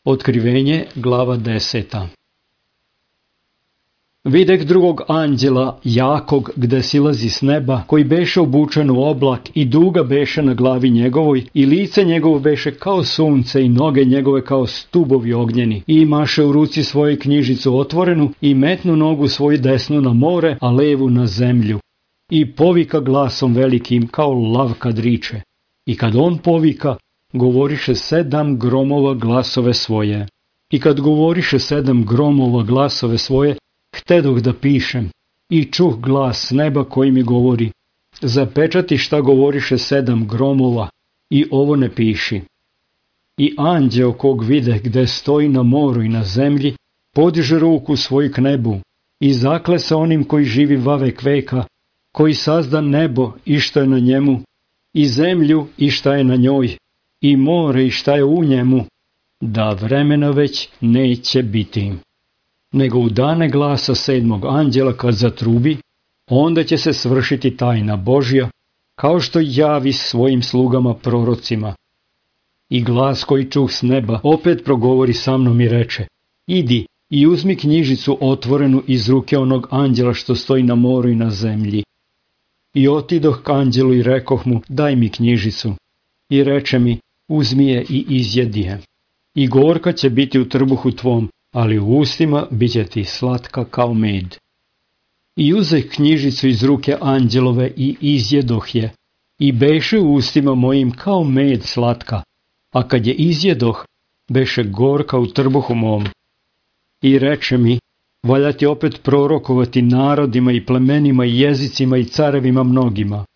Otkrivenje, glava 10. Videh drugog anđela, jakog, gde silazi s neba, koji beše obučen u oblak i duga beše na glavi njegovoj i lice njegovo beše kao sunce i noge njegove kao stubovi ognjeni. I imaše u ruci svoju knjižicu otvorenu i metnu nogu svoju desnu na more, a levu na zemlju. I povika glasom velikim kao lav kad riče. I kad on povika, govoriše 7 gromova glasove svoje. I kad govoriše 7 gromova glasove svoje, htedoh da pišem, i čuh glas s neba koji mi govori, zapečati šta govoriše 7 gromova, i ovo ne piši. I anđeo kog vide gde stoji na moru i na zemlji, podiže ruku svoju k nebu, i zakle se onim koji živi vavek veka, koji sazda nebo i šta je na njemu, i zemlju i šta je na njoj, i more i šta je u njemu, da vremena već neće biti. Nego u dane glasa 7. anđela kad zatrubi, onda će se svršiti tajna Božja, kao što javi svojim slugama prorocima. I glas koji čuh s neba opet progovori sa mnom i reče, idi i uzmi knjižicu otvorenu iz ruke onog anđela što stoji na moru i na zemlji. I otidoh k anđelu i rekoh mu, daj mi knjižicu. I reče mi, uzmi je i izjedi je. I gorka će biti u trbuhu tvom, ali u ustima bit će ti slatka kao med. I uzeh knjižicu iz ruke anđelove i izjedoh je, i beše u ustima mojim kao med slatka, a kad je izjedoh, beše gorka u trbuhu mom. I reče mi, valja ti opet prorokovati narodima i plemenima i jezicima i carevima mnogima.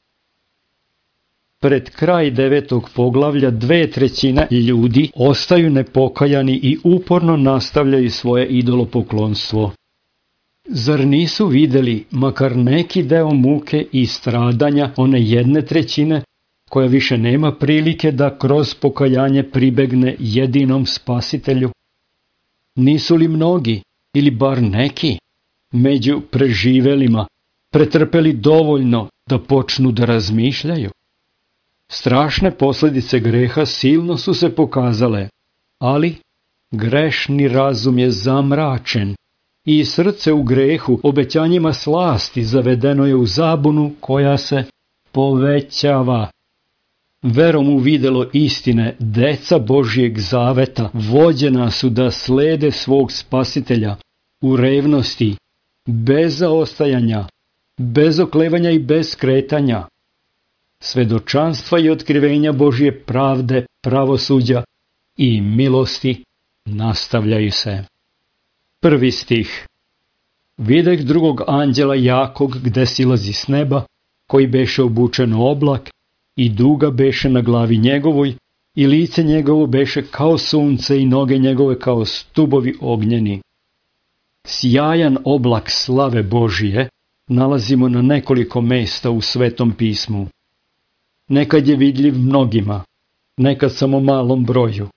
Pred kraj 9. poglavlja 2/3 ljudi ostaju nepokajani i uporno nastavljaju svoje idolopoklonstvo. Zar nisu videli makar neki deo muke i stradanja one 1/3 koja više nema prilike da kroz pokajanje pribegne jedinom spasitelju? Nisu li mnogi, ili bar neki, među preživelima pretrpeli dovoljno da počnu da razmišljaju? Strašne posljedice greha silno su se pokazale, ali grešni razum je zamračen i srce u grehu obećanjima slasti zavedeno je u zabunu koja se povećava. Verom u videlo istine, deca Božjeg zaveta vođena su da slede svog spasitelja u revnosti, bez zaostajanja, bez oklevanja i bez skretanja. Svedočanstva i otkrivenja Božje pravde, pravosuđa i milosti nastavljaju se. 1. stih. Videh drugog anđela jakog gde silazi s neba, koji beše obučen u oblak, i duga beše na glavi njegovoj, i lice njegovo beše kao sunce i noge njegove kao stubovi ognjeni. Sjajan oblak slave Božije nalazimo na nekoliko mesta u Svetom pismu. Nekad je vidljiv mnogima, nekad samo malom broju.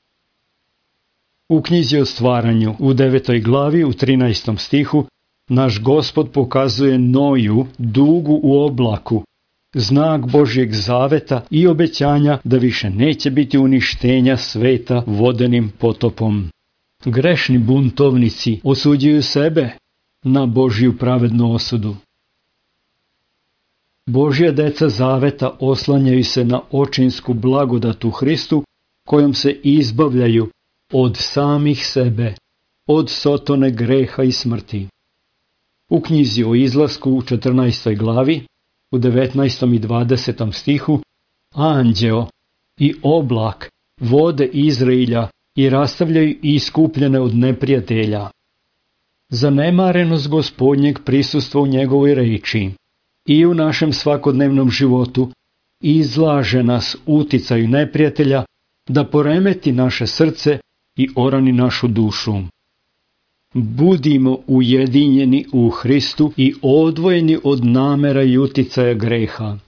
U knjizi o stvaranju, u 9. glavi, u 13. stihu, naš Gospod pokazuje Noju dugu u oblaku, znak Božjeg zaveta i obećanja da više neće biti uništenja sveta vodenim potopom. Grešni buntovnici osuđuju sebe na Božju pravednu osudu. Božja deca zaveta oslanjaju se na očinsku blagodat u Hristu, kojom se izbavljaju od samih sebe, od sotone greha i smrti. U knjizi o izlasku u 14. glavi, u 19. i 20. stihu, anđeo i oblak vode Izrailja i rastavljaju iskupljene od neprijatelja. Zanemarenost Gospodnjeg prisustva u njegovoj reči i u našem svakodnevnom životu izlaže nas uticaju neprijatelja da poremeti naše srce i orani našu dušu. Budimo ujedinjeni u Hristu i odvojeni od namera i uticaja greha.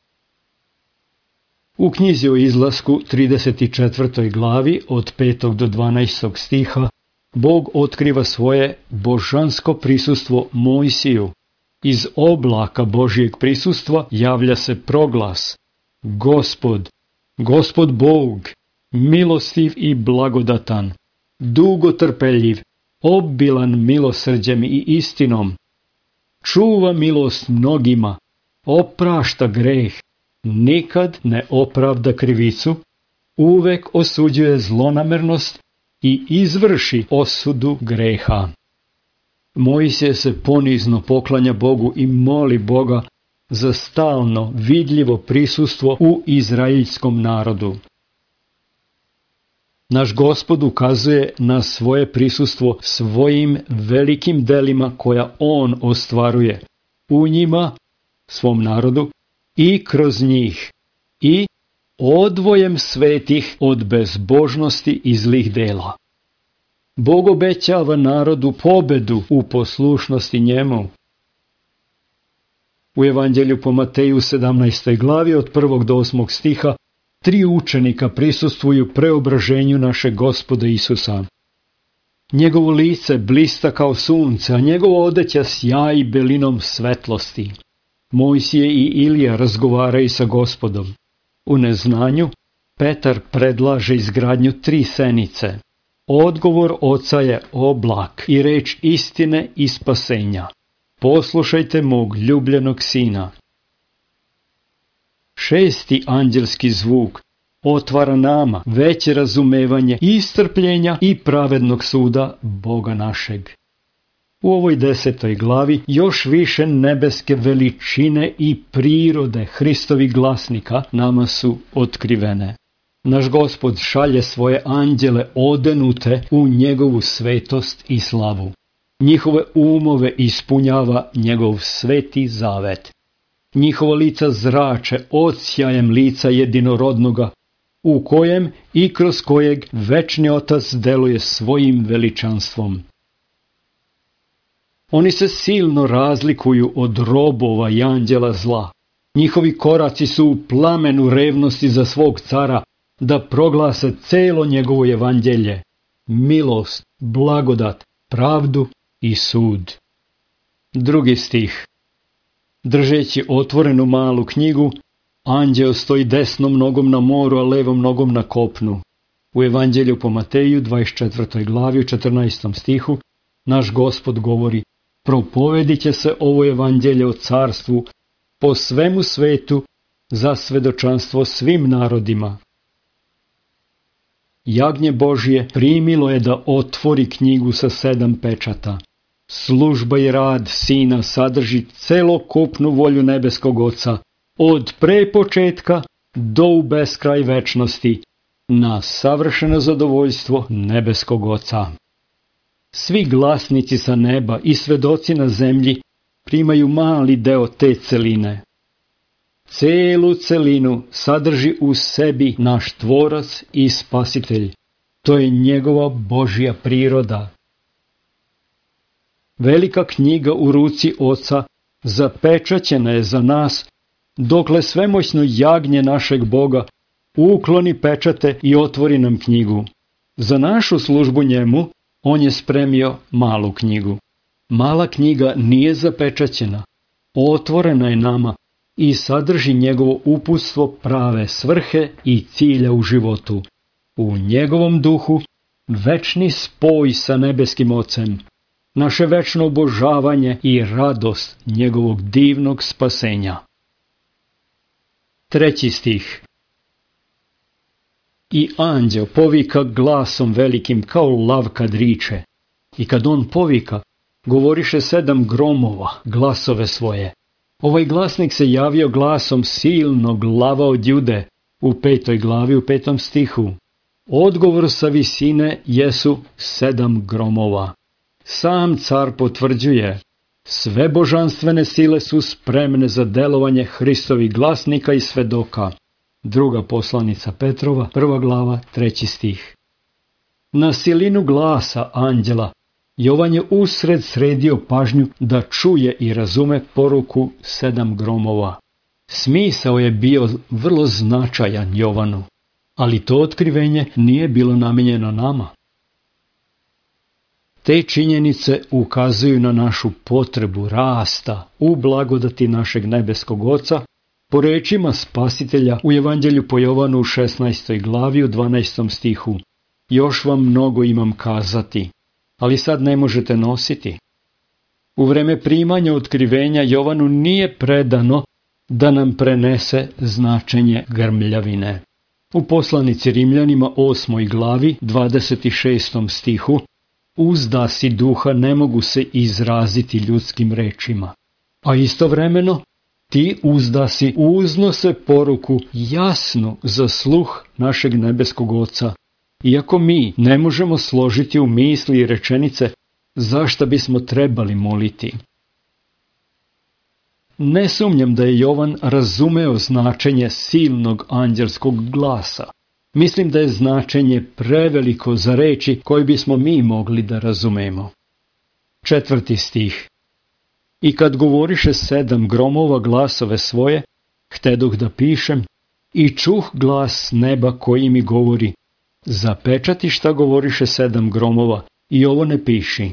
U knjizi o izlasku 34. glavi od 5. do 12. stiha Bog otkriva svoje božansko prisustvo Mojsiju. Iz oblaka Božjeg prisustva javlja se proglas: Gospod, Gospod Bog, milostiv i blagodatan, dugotrpeljiv, obilan milosrđem i istinom, čuva milost mnogima, oprašta greh, nikad ne opravda krivicu, uvek osuđuje zlonamernost i izvrši osudu greha. Mojsije se ponizno poklanja Bogu i moli Boga za stalno vidljivo prisustvo u izraelskom narodu. Naš Gospod ukazuje na svoje prisustvo svojim velikim delima koja On ostvaruje u njima, svom narodu, i kroz njih, i odvojem svetih od bezbožnosti i zlih dela. Bog obećava narodu pobedu u poslušnosti njemu. U Evanđelju po Mateju 17. glavi od 1. do 8. stiha 3 učenika prisustvuju preobraženju našeg Gospoda Isusa. Njegovo lice blista kao sunce, a njegova odeća sjaji belinom svetlosti. Mojsije i Ilija razgovaraju sa Gospodom. U neznanju Petar predlaže izgradnju 3 senice. Odgovor oca je oblak i reč istine i spasenja. Poslušajte mog ljubljenog sina. 6. anđelski zvuk otvara nama veće razumevanje istrpljenja i pravednog suda Boga našeg. U ovoj 10. glavi još više nebeske veličine i prirode Hristovih glasnika nama su otkrivene. Naš Gospod šalje svoje anđele odenute u njegovu svetost i slavu. Njihove umove ispunjava njegov sveti zavet. Njihova lica zrače odsjajem lica jedinorodnoga, u kojem i kroz kojeg večni Otac deluje svojim veličanstvom. Oni se silno razlikuju od robova i anđela zla. Njihovi koraci su u plamenu revnosti za svog cara, da proglase celo njegovo evanđelje, milost, blagodat, pravdu i sud. 2. stih. Držeći otvorenu malu knjigu, anđeo stoji desnom nogom na moru, a levom nogom na kopnu. U Evanđelju po Mateju 24. glavi u 14. stihu naš Gospod govori: propovedit će se ovo evanđelje o carstvu po svemu svetu za svedočanstvo svim narodima. Jagnje Božje primilo je da otvori knjigu sa 7 pečata. Služba i rad Sina sadrži celokupnu volju nebeskog Oca, od pre početka do u beskraj večnosti, na savršeno zadovoljstvo nebeskog Oca. Svi glasnici sa neba i svedoci na zemlji primaju mali deo te celine. Celu celinu sadrži u sebi naš Tvorac i Spasitelj. To je njegova Božja priroda. Velika knjiga u ruci Oca zapečaćena je za nas, dokle svemoćno jagnje našeg Boga ukloni pečate i otvori nam knjigu. Za našu službu njemu on je spremio malu knjigu. Mala knjiga nije zapečaćena, otvorena je nama i sadrži njegovo uputstvo prave svrhe i cilja u životu. U njegovom duhu večni spoj sa nebeskim Ocem, naše večno obožavanje i radost njegovog divnog spasenja. 3. stih. I anđeo povika glasom velikim kao lav kad riče. I kad on povika, govoriše 7 gromova glasove svoje. Ovaj glasnik se javio glasom silnog lava od Jude u 5. glavi u 5. stihu. Odgovor sa visine jesu 7 gromova. Sam car potvrđuje: sve božanstvene sile su spremne za delovanje Hristovih glasnika i svedoka. 2. poslanica Petrova, 1. glava, 3. stih. Na silinu glasa anđela Jovan je usred sredio pažnju da čuje i razume poruku 7 gromova. Smisao je bio vrlo značajan Jovanu, ali to otkrivenje nije bilo namijenjeno nama. Te činjenice ukazuju na našu potrebu rasta u blagodati našeg nebeskog Oca, po rečima Spasitelja u Evanđelju po Jovanu u 16. glavi u 12. stihu. Još vam mnogo imam kazati, ali sad ne možete nositi. U vreme primanja otkrivenja Jovanu nije predano da nam prenese značenje grmljavine. U poslanici Rimljanima 8. glavi 26. stihu uzdasi duha ne mogu se izraziti ljudskim rečima, a istovremeno ti uzdasi uznose poruku jasnu za sluh našeg nebeskog Oca. Iako mi ne možemo složiti u misli i rečenice zašta bismo trebali moliti. Ne sumnjam da je Jovan razumeo značenje silnog anđelskog glasa. Mislim da je značenje preveliko za reči koje bismo mi mogli da razumemo. 4. stih. I kad govoriše 7 gromova glasove svoje, htedoh da pišem, i čuh glas neba koji mi govori, zapečati šta govoriše 7 gromova i ovo ne piši.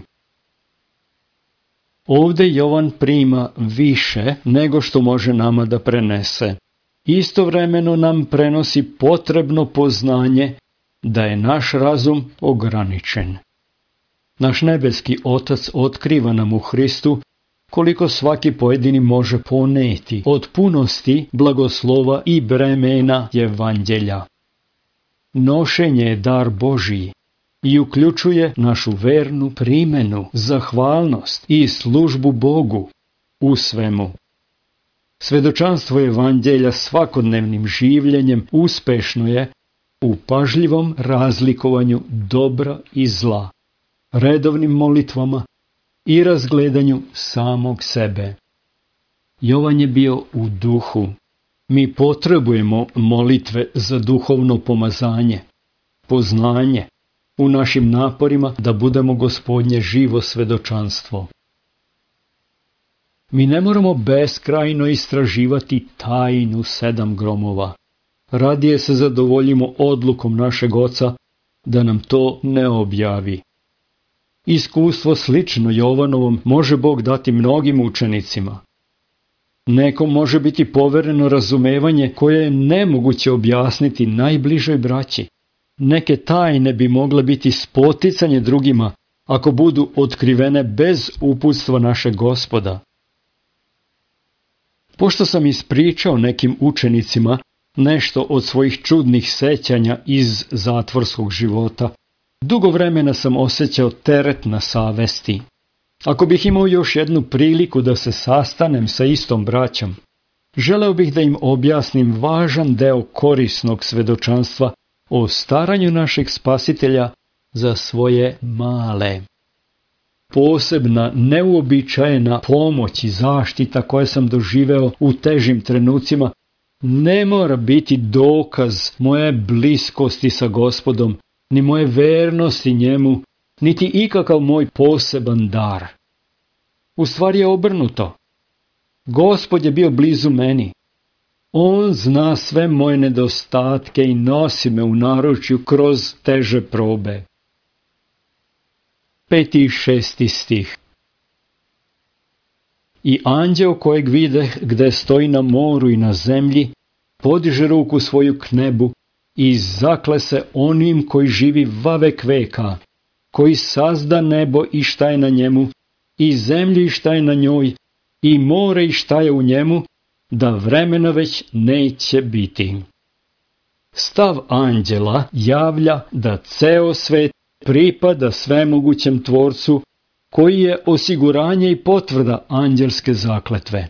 Ovde Jovan prima više nego što može nama da prenese. Istovremeno nam prenosi potrebno poznanje da je naš razum ograničen. Naš nebeski Otac otkriva nam u Hristu koliko svaki pojedini može poneti od punosti blagoslova i bremena Evanđelja. Nošenje je dar Božiji i uključuje našu vernu primenu, zahvalnost i službu Bogu u svemu. Svedočanstvo Evanđelja svakodnevnim življenjem uspešno je u pažljivom razlikovanju dobra i zla, redovnim molitvama i razgledanju samog sebe. Jovan je bio u duhu. Mi potrebujemo molitve za duhovno pomazanje, poznanje u našim naporima da budemo Gospodnje živo svedočanstvo. Mi ne moramo beskrajno istraživati tajnu 7 gromova. Radije se zadovoljimo odlukom našeg Oca da nam to ne objavi. Iskustvo slično Jovanovom može Bog dati mnogim učenicima. Nekom može biti povereno razumevanje koje je nemoguće objasniti najbližoj braći. Neke tajne bi mogle biti spoticanje drugima ako budu otkrivene bez uputstva našeg Gospoda. Pošto sam ispričao nekim učenicima nešto od svojih čudnih sećanja iz zatvorskog života, dugo vremena sam osjećao teret na savesti. Ako bih imao još jednu priliku da se sastanem sa istom braćom, želeo bih da im objasnim važan deo korisnog svedočanstva o staranju našeg Spasitelja za svoje male. Posebna, neuobičajena pomoć i zaštita koje sam doživeo u težim trenucima ne mora biti dokaz moje bliskosti sa Gospodom, ni moje vernosti njemu, niti ikakav moj poseban dar. U stvari je obrnuto. Gospod je bio blizu meni. On zna sve moje nedostatke i nosi me u naručju kroz teže probe. 5. i 6. stih. I anđeo kojeg videh gde stoji na moru i na zemlji, podiže ruku svoju k nebu i zakle se onim koji živi vavek veka, koji sazda nebo i šta je na njemu, i zemlju i šta je na njoj, i more i šta je u njemu, da vremena već neće biti. Stav anđela javlja da ceo svet pripada svemogućem Tvorcu, koji je osiguranje i potvrda anđelske zakletve.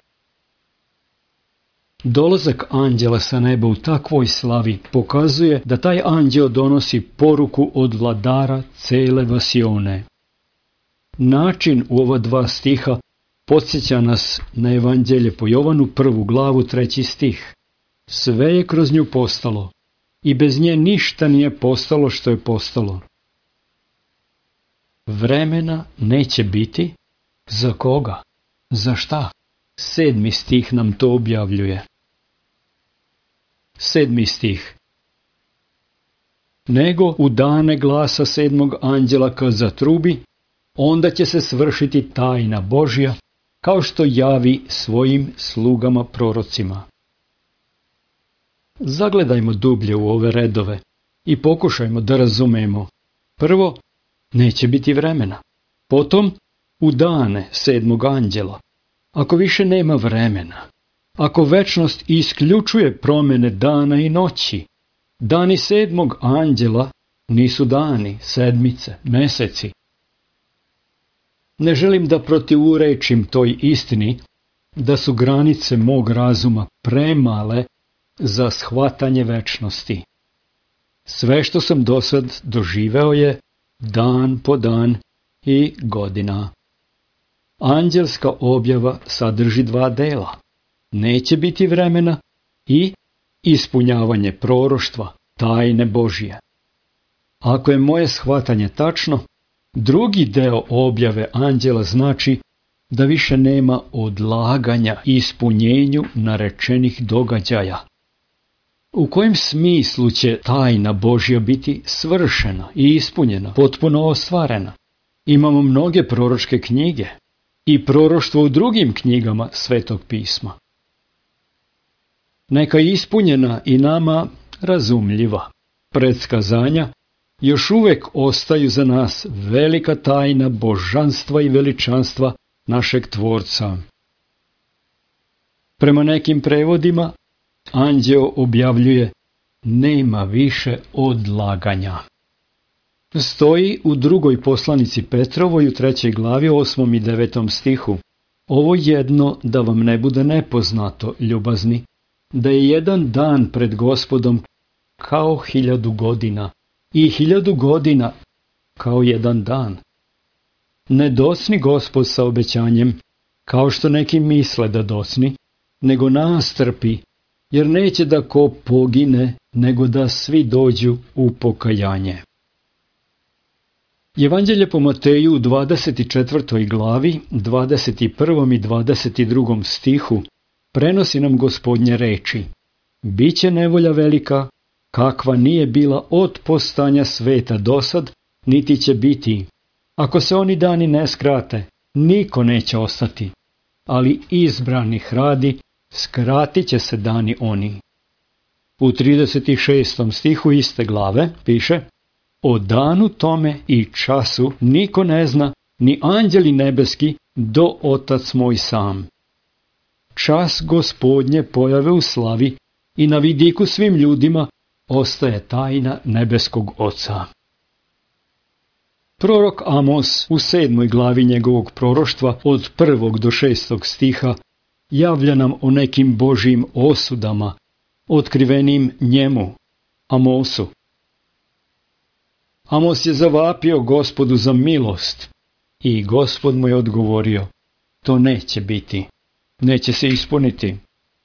Dolazak anđela sa neba u takvoj slavi pokazuje da taj anđeo donosi poruku od vladara cele vasione. Način u ova 2 stiha podsjeća nas na Evanđelje po Jovanu 1. glavu 3. stih. Sve je kroz nju postalo i bez nje ništa nije postalo što je postalo. Vremena neće biti? Za koga? Za šta? 7. stih nam to objavljuje. 7. stih. Nego u dane glasa 7. anđela kad zatrubi, onda će se svršiti tajna Božja, kao što javi svojim slugama prorocima. Zagledajmo dublje u ove redove i pokušajmo da razumemo. Prvo, neće biti vremena. Potom, u dane 7. anđela. Ako više nema vremena, ako večnost isključuje promjene dana i noći, dani 7. anđela nisu dani, sedmice, meseci. Ne želim da protivurečim toj istini da su granice mog razuma premale za shvatanje večnosti. Sve što sam dosad doživeo je dan po dan i godina. Anđelska objava sadrži 2 dela. Neće biti vremena i ispunjavanje proroštva, tajne Božje. Ako je moje shvatanje tačno, drugi deo objave anđela znači da više nema odlaganja ispunjenju narečenih događaja. U kojem smislu će tajna Božja biti svršena i ispunjena, potpuno ostvarena? Imamo mnoge proročke knjige i proroštvo u drugim knjigama Svetog pisma. Neka je ispunjena i nama razumljiva predskazanja još uvek ostaju za nas velika tajna božanstva i veličanstva našeg Tvorca. Prema nekim prevodima, anđeo objavljuje: nema više odlaganja. Stoji u 2. poslanici Petrovoj u 3. glavi 8. i 9. stihu: ovo jedno da vam ne bude nepoznato, ljubazni, da je jedan dan pred Gospodom kao 1000 godina i 1000 godina kao jedan dan. Ne docni Gospod sa obećanjem, kao što neki misle da docni, nego nas trpi, jer neće da ko pogine, nego da svi dođu u pokajanje. Evanđelje po Mateju u 24. glavi, 21. i 22. stihu prenosi nam Gospodnje reči: biće nevolja velika, kakva nije bila od postanja sveta dosad, niti će biti. Ako se oni dani ne skrate, niko neće ostati, ali izbranih radi, skratit će se dani oni. U 36. stihu iste glave piše: o danu tome i času niko ne zna, ni anđeli nebeski, do Otac moj sam. Čas Gospodnje pojave u slavi i na vidiku svim ljudima ostaje tajna nebeskog Oca. Prorok Amos u 7. glavi njegovog proroštva od 1. do 6. stiha javlja nam o nekim Božjim osudama, otkrivenim njemu, Amosu. Amos je zavapio Gospodu za milost i Gospod mu je odgovorio: to neće biti, neće se ispuniti.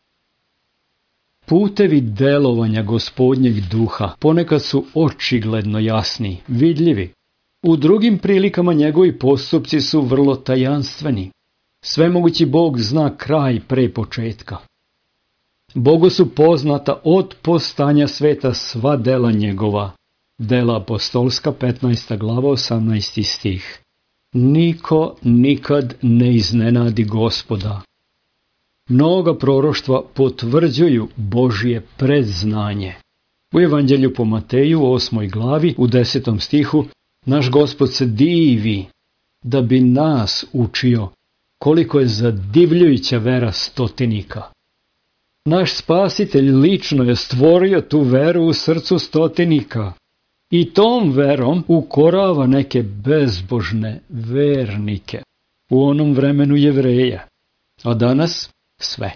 Putevi delovanja Gospodnjeg duha ponekad su očigledno jasni, vidljivi. U drugim prilikama njegovi postupci su vrlo tajanstveni. Svemogući Bog zna kraj pre početka. Bogu su poznata od postanja sveta sva dela njegova. Dela apostolska, 15. glava, 18. stih. Niko nikad ne iznenadi Gospoda. Mnoga proroštva potvrđuju Božje predznanje. U Evanđelju po Mateju, 8. glavi, u 10. stihu, naš Gospod se divi da bi nas učio koliko je zadivljujuća vera stotinika. Naš Spasitelj lično je stvorio tu veru u srcu stotinika i tom verom ukorava neke bezbožne vernike, u onom vremenu Jevreja, a danas sve.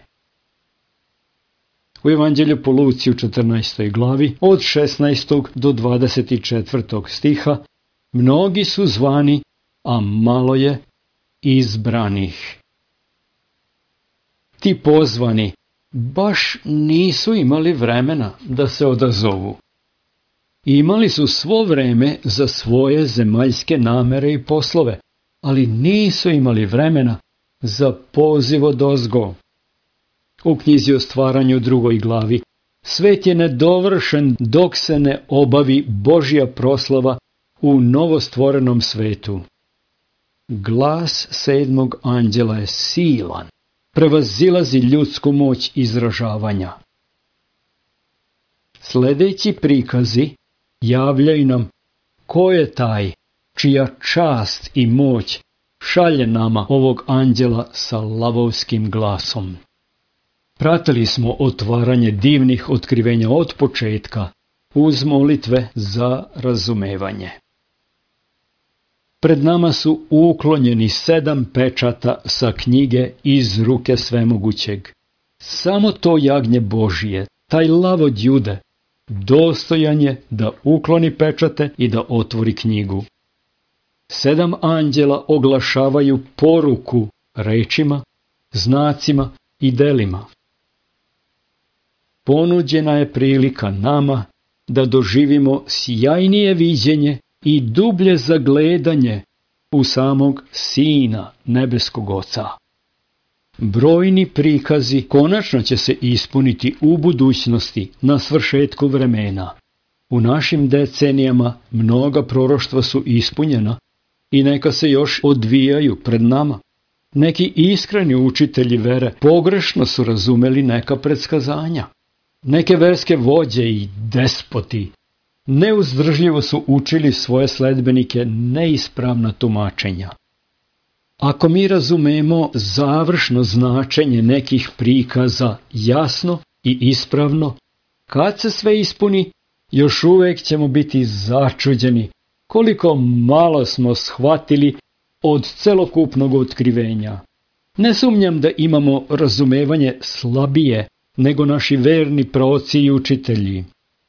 U Evanđelju po Luci u 14. glavi od 16. do 24. stiha mnogi su zvani, a malo je izbranih. Ti pozvani baš nisu imali vremena da se odazovu. Imali su svo vreme za svoje zemaljske namere i poslove, ali nisu imali vremena za poziv odozgo. U knjizi o stvaranju 2. glavi svet je nedovršen dok se ne obavi Božja proslava u novostvorenom svetu. Glas 7. anđela je silan, prevazilazi ljudsku moć izražavanja. Sljedeći prikazi javljaju nam ko je taj čija čast i moć šalje nama ovog anđela sa lavovskim glasom. Pratili smo otvaranje divnih otkrivenja od početka uz molitve za razumevanje. Pred nama su uklonjeni 7 pečata sa knjige iz ruke svemogućeg. Samo to jagnje Božije, taj lav od Jude, dostojan je da ukloni pečate i da otvori knjigu. 7 anđela oglašavaju poruku rečima, znacima i delima. Ponuđena je prilika nama da doživimo sjajnije viđenje i dublje zagledanje u samog Sina nebeskog Oca. Brojni prikazi konačno će se ispuniti u budućnosti na svršetku vremena. U našim decenijama mnoga proroštva su ispunjena i neka se još odvijaju pred nama. Neki iskreni učitelji vere pogrešno su razumeli neka predskazanja. Neke verske vođe i despoti neuzdržljivo su učili svoje sledbenike neispravna tumačenja. Ako mi razumemo završno značenje nekih prikaza jasno i ispravno, kad se sve ispuni, još uvijek ćemo biti začuđeni koliko malo smo shvatili od celokupnog otkrivenja. Ne sumnjam da imamo razumevanje slabije nego naši verni proroci i učitelji.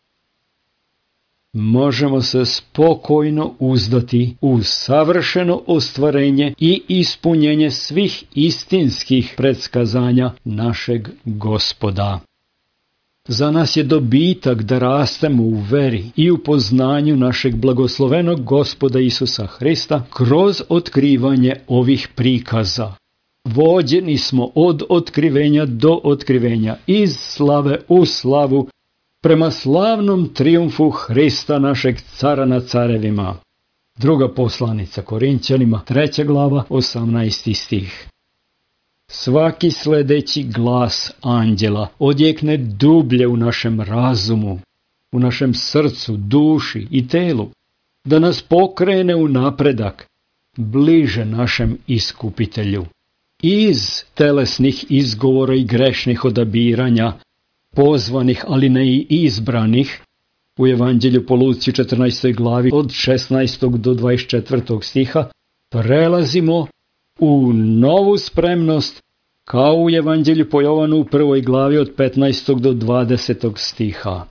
Možemo se spokojno uzdati u savršeno ostvarenje i ispunjenje svih istinskih predskazanja našeg Gospoda. Za nas je dobitak da rastemo u veri i u poznanju našeg blagoslovenog Gospoda Isusa Hrista kroz otkrivanje ovih prikaza. Vođeni smo od otkrivenja do otkrivenja, iz slave u slavu, prema slavnom trijumfu Hrista našeg cara nad carevima. Druga poslanica Korinćanima, 3. glava, 18. stih. Svaki sljedeći glas anđela odjekne dublje u našem razumu, u našem srcu, duši i telu, da nas pokrene u napredak, bliže našem iskupitelju. Iz telesnih izgovora i grešnih odabiranja, pozvanih ali ne i izbranih, u Evanđelju po Luci 14. glavi od 16. do 24. stiha, prelazimo u novu spremnost kao u Evanđelju po Jovanu u 1. glavi od 15. do 20. stiha.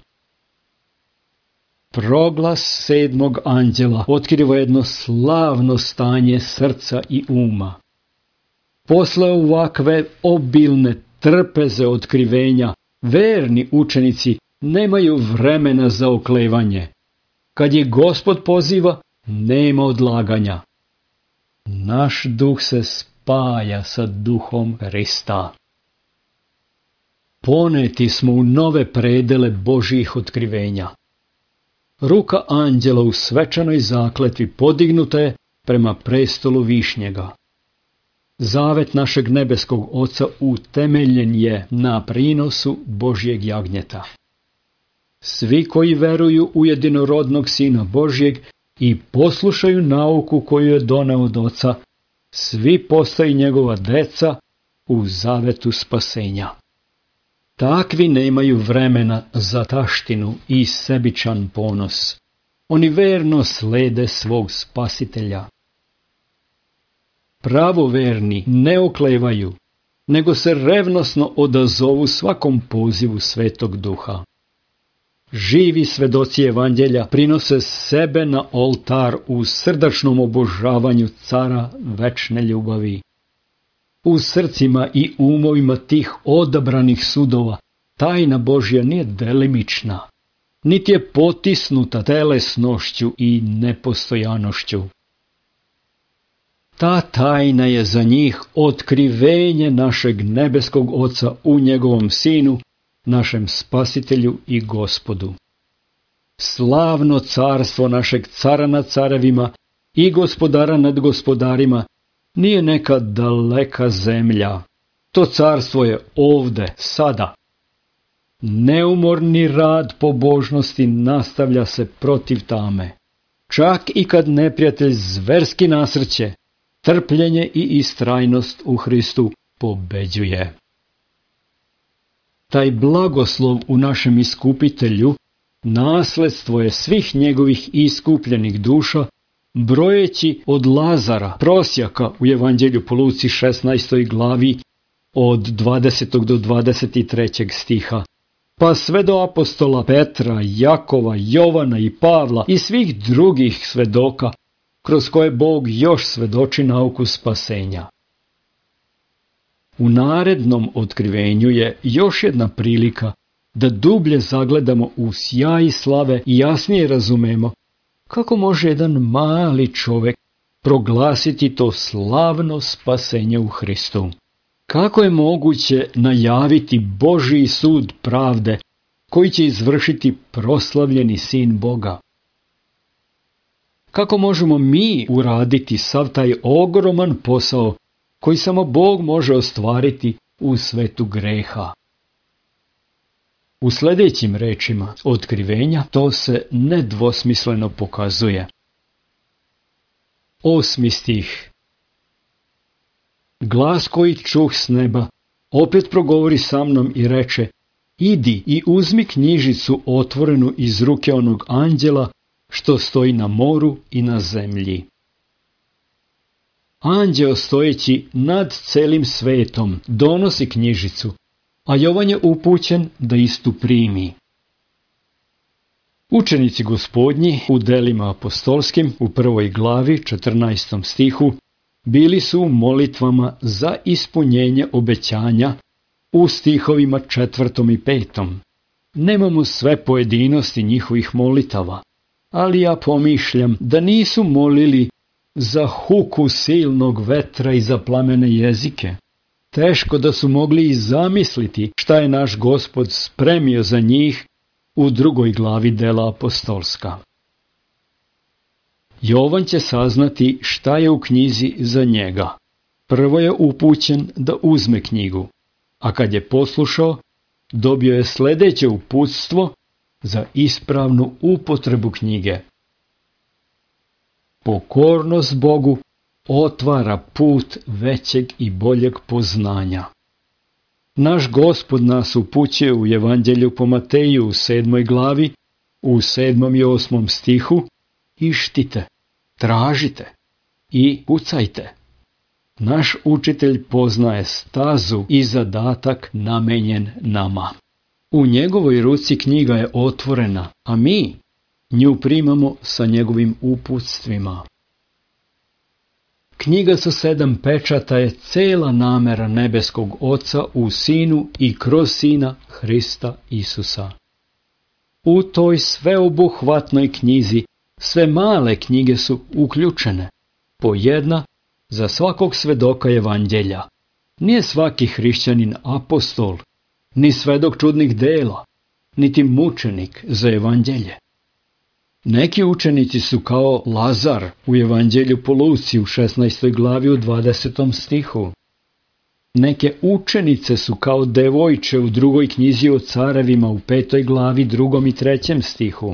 Proglas 7. anđela otkriva jedno slavno stanje srca i uma. Posle ovakve obilne trpeze otkrivenja, verni učenici nemaju vremena za oklevanje. Kad je Gospod poziva, nema odlaganja. Naš duh se spaja sa duhom Hrista. Poneti smo u nove predele Božjih otkrivenja. Ruka anđela u svečanoj zakletvi podignuta je prema prestolu Višnjega. Zavet našeg nebeskog Oca utemeljen je na prinosu Božjeg jagnjeta. Svi koji veruju u jedinorodnog Sina Božjeg i poslušaju nauku koju je doneo od Oca, svi postaju njegova deca u zavetu spasenja. Takvi nemaju vremena za taštinu i sebičan ponos. Oni verno slede svog Spasitelja. Pravoverni ne oklevaju, nego se revnosno odazovu svakom pozivu Svetog Duha. Živi svedoci Evanđelja prinose sebe na oltar u srdačnom obožavanju Cara večne ljubavi. U srcima i umovima tih odabranih sudova tajna Božja nije delimična, niti je potisnuta telesnošću i nepostojanošću. Ta tajna je za njih otkrivenje našeg nebeskog Oca u njegovom Sinu, našem Spasitelju i Gospodu. Slavno carstvo našeg Cara nad carevima i Gospodara nad gospodarima nije neka daleka zemlja. To carstvo je ovde, sada. Neumorni rad pobožnosti nastavlja se protiv tame. Čak i kad neprijatelj zverski nasrće, trpljenje i istrajnost u Hristu pobeđuje. Taj blagoslov u našem iskupitelju nasledstvo je svih njegovih iskupljenih duša, brojeći od Lazara, prosjaka u Evanđelju po Luci 16. glavi od 20. do 23. stiha, pa sve do apostola Petra, Jakova, Jovana i Pavla i svih drugih svedoka kroz koje Bog još svedoči nauku spasenja. U narednom otkrivenju je još jedna prilika da dublje zagledamo u sjaj slave i jasnije razumemo kako može jedan mali čovjek proglasiti to slavno spasenje u Hristu. Kako je moguće najaviti Božji sud pravde koji će izvršiti proslavljeni Sin Boga? Kako možemo mi uraditi sav taj ogroman posao koji samo Bog može ostvariti u svetu greha? U sljedećim rečima otkrivenja to se nedvosmisleno pokazuje. 8. stih. Glas koji čuh s neba opet progovori sa mnom i reče: idi i uzmi knjižicu otvorenu iz ruke onog anđela što stoji na moru i na zemlji. Anđeo stojeći nad celim svetom donosi knjižicu, a Jovan je upućen da istu primi. Učenici Gospodnji u delima apostolskim u 1. glavi 14. stihu bili su u molitvama za ispunjenje obećanja u stihovima 4. i 5. Nemamo sve pojedinosti njihovih molitava, ali ja pomišljam da nisu molili za huku silnog vetra i za plamene jezike. Teško da su mogli i zamisliti šta je naš Gospod spremio za njih u 2. glavi dela apostolska. Jovan će saznati šta je u knjizi za njega. Prvo je upućen da uzme knjigu, a kad je poslušao, dobio je sljedeće uputstvo za ispravnu upotrebu knjige. Pokornost Bogu otvara put većeg i boljeg poznanja. Naš Gospod nas upućuje u Evanđelju po Mateju u 7. glavi, u 7. i 8. stihu: ištite, tražite i kucajte. Naš učitelj poznaje stazu i zadatak namenjen nama. U njegovoj ruci knjiga je otvorena, a mi nju primamo sa njegovim uputstvima. Knjiga sa 7 pečata je cela namera nebeskog Oca u Sinu i kroz Sina Hrista Isusa. U toj sveobuhvatnoj knjizi sve male knjige su uključene, po jedna za svakog svedoka evanđelja. Nije svaki hrišćanin apostol, ni svedok čudnih dela, niti mučenik za evanđelje. Neki učenici su kao Lazar u Evanđelju po Luci u 16. glavi u 20. stihu. Neke učenice su kao devojče u 2. knjizi o carevima u 5. glavi 2. i 3. stihu.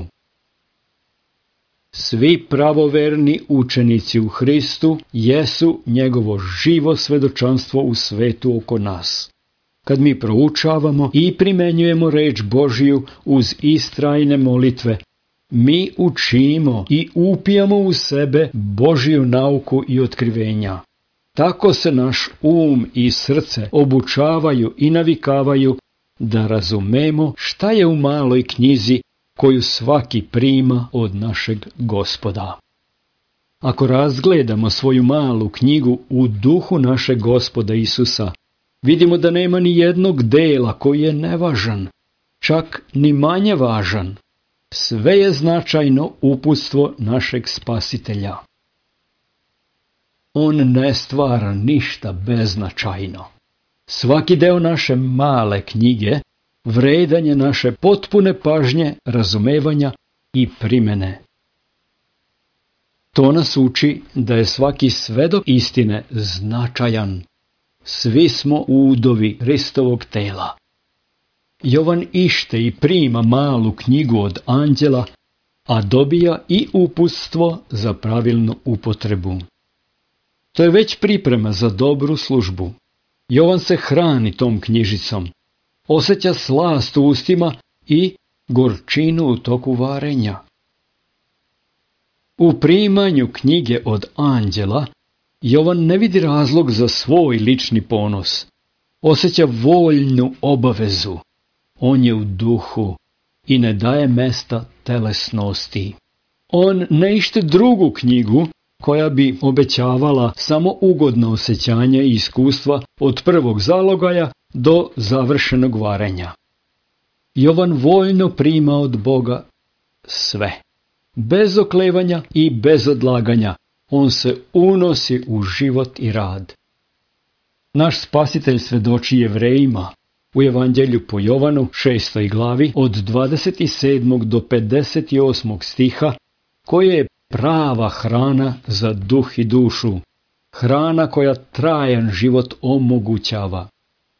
Svi pravoverni učenici u Hristu jesu njegovo živo svedočanstvo u svetu oko nas. Kad mi proučavamo i primenjujemo reč Božiju uz istrajne molitve, mi učimo i upijamo u sebe Božju nauku i otkrivenja. Tako se naš i srce obučavaju i navikavaju da razumemo šta je u maloj knjizi koju svaki prima od našeg Gospoda. Ako razgledamo svoju malu knjigu u duhu našeg Gospoda Isusa, vidimo da nema ni jednog dela koji je nevažan, čak ni manje važan. Sve je značajno uputstvo našeg Spasitelja. On ne stvara ništa beznačajno. Svaki deo naše male knjige vredan je naše potpune pažnje, razumevanja i primene. To nas uči da je svaki svedok istine značajan. Svi smo udovi Hristovog tela. Jovan ište i prima malu knjigu od anđela, a dobija i uputstvo za pravilnu upotrebu. To je već priprema za dobru službu. Jovan se hrani tom knjižicom, osjeća slast u ustima i gorčinu u toku varenja. U primanju knjige od anđela Jovan ne vidi razlog za svoj lični ponos. Osjeća voljnu obavezu. On je u duhu i ne daje mesta telesnosti. On ne ište drugu knjigu koja bi obećavala samo ugodno osjećanje i iskustva od prvog zalogaja do završenog varenja. Jovan voljno prima od Boga sve. Bez oklevanja i bez odlaganja on se unosi u život i rad. Naš Spasitelj svedoči Jevrejima u Evanđelju po Jovanu 6. glavi od 27. do 58. stiha, koje je prava hrana za duh i dušu, hrana koja trajan život omogućava.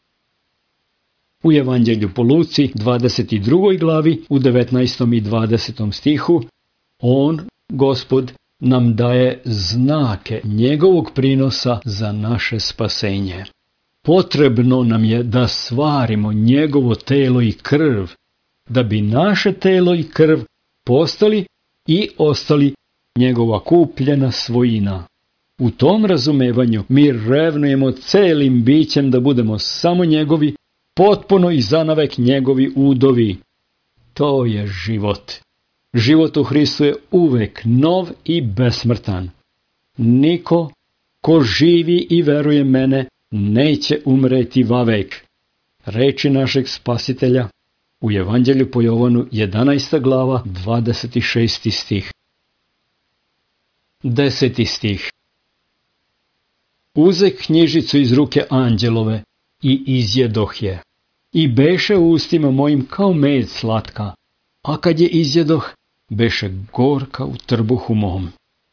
U Evanđelju po Luci 22. glavi u 19. i 20. stihu on, Gospod, nam daje znake njegovog prinosa za naše spasenje. Potrebno nam je da svarimo njegovo telo i krv, da bi naše telo i krv postali i ostali njegova kupljena svojina. U tom razumevanju mi revnujemo celim bićem da budemo samo njegovi, potpuno i zanavek njegovi udovi. To je život. Život u Hristu je uvek nov i besmrtan. Niko ko živi i veruje mene neće umreti vavek. Reči našeg Spasitelja u Evanđelju po Jovanu 11. glava 26. stih. 10. stih. Uze knjižicu iz ruke anđelove i izjedoh je. I beše u ustima mojim kao med slatka, a kad je izjedoh, beše gorka u trbuhu mom.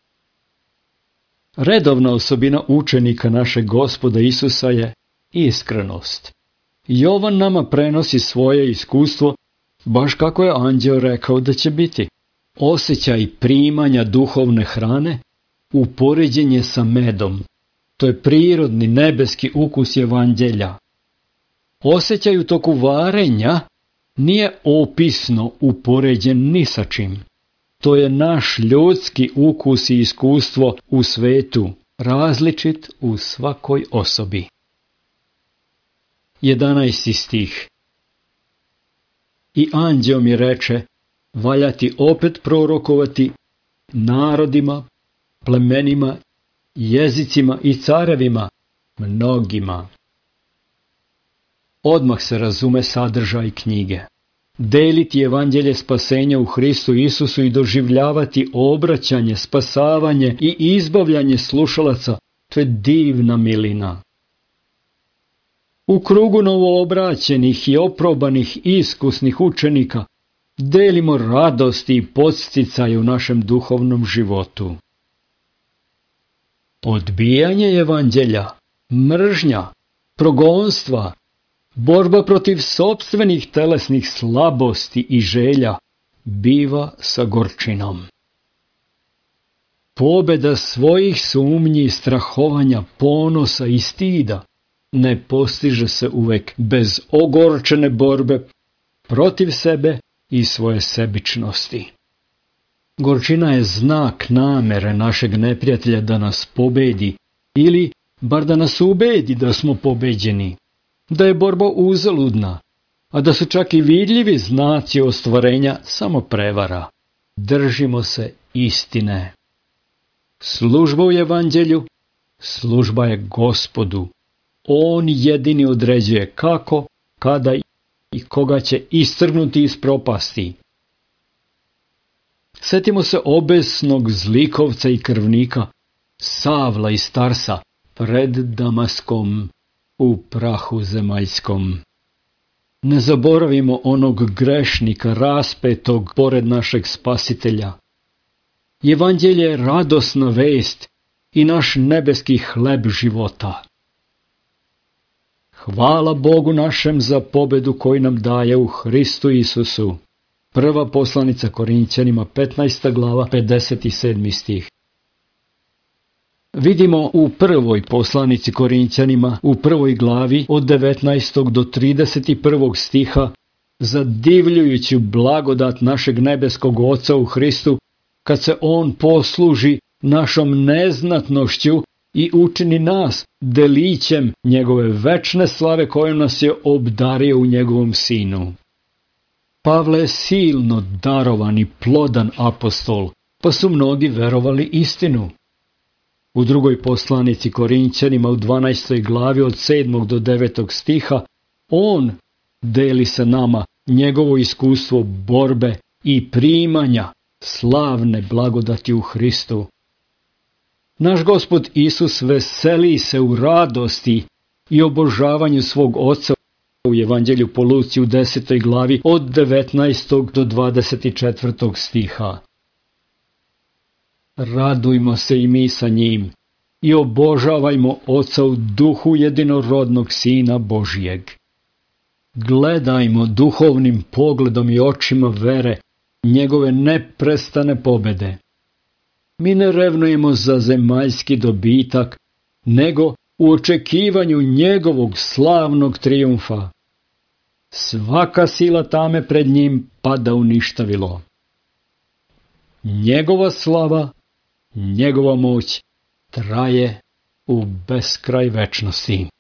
Redovna osobina učenika našeg Gospoda Isusa je iskrenost. Jovan nama prenosi svoje iskustvo, baš kako je anđeo rekao da će biti. Osjećaj primanja duhovne hrane u poređenje sa medom. To je prirodni nebeski ukus evanđelja. Osjećaj u toku varenja nije opisno upoređen ni sa čim. To je naš ljudski ukus i iskustvo u svetu, različit u svakoj osobi. 11. stih. I anđeo mi reče, valja ti opet prorokovati narodima, plemenima, jezicima i carevima, mnogima. Odmah se razume sadržaj knjige. Deliti evanđelje spasenja u Hristu Isusu i doživljavati obraćanje, spasavanje i izbavljanje slušalaca, to je divna milina. U krugu novoobraćenih i oprobanih iskusnih učenika delimo radosti i podsticaj u našem duhovnom životu. Odbijanje evanđelja, mržnja, progonstva, borba protiv sopstvenih telesnih slabosti i želja biva sa gorčinom. Pobeda svojih sumnji, strahovanja, ponosa i stida ne postiže se uvek bez ogorčene borbe protiv sebe i svoje sebičnosti. Gorčina je znak namere našeg neprijatelja da nas pobedi ili bar da nas ubedi da smo pobeđeni, da je borba uzaludna, a da su čak i vidljivi znaci ostvarenja samo prevara. Držimo se istine. Služba u evanđelju, služba je Gospodu. On jedini određuje kako, kada i koga će istrgnuti iz propasti. Setimo se obesnog zlikovca i krvnika, Savla iz Tarsa, pred Damaskom, u prahu zemaljskom. Ne zaboravimo onog grešnika raspetog pored našeg Spasitelja. Evanđelje je radosna vest i naš nebeski hleb života. Hvala Bogu našem za pobedu koju nam daje u Hristu Isusu. Prva poslanica Korinćanima, 15. glava, 57. stih. Vidimo u prvoj poslanici Korinćanima, u prvoj glavi od 19. do 31. stiha, zadivljujuću blagodat našeg nebeskog Oca u Hristu, kad se On posluži našom neznatnošću i učini nas delićem njegove večne slave kojom nas je obdario u njegovom Sinu. Pavle je silno darovan i plodan apostol, pa su mnogi verovali istinu. U drugoj poslanici Korinćanima u 12. glavi od 7. do 9. stiha on deli sa nama njegovo iskustvo borbe i primanja slavne blagodati u Hristu. Naš Gospod Isus veseli se u radosti i obožavanju svog Oca u Evanđelju po Luci u 10. glavi od 19. do 24. stiha. Radujmo se i mi sa njim i obožavajmo Oca u duhu jedinorodnog Sina Božijeg. Gledajmo duhovnim pogledom i očima vere njegove neprestane pobede. Mi ne revnujemo za zemaljski dobitak, nego u očekivanju njegovog slavnog trijumfa. Svaka sila tame pred njim pada u ništavilo. Njegova slava, njegova moć traje u beskraj večnosti.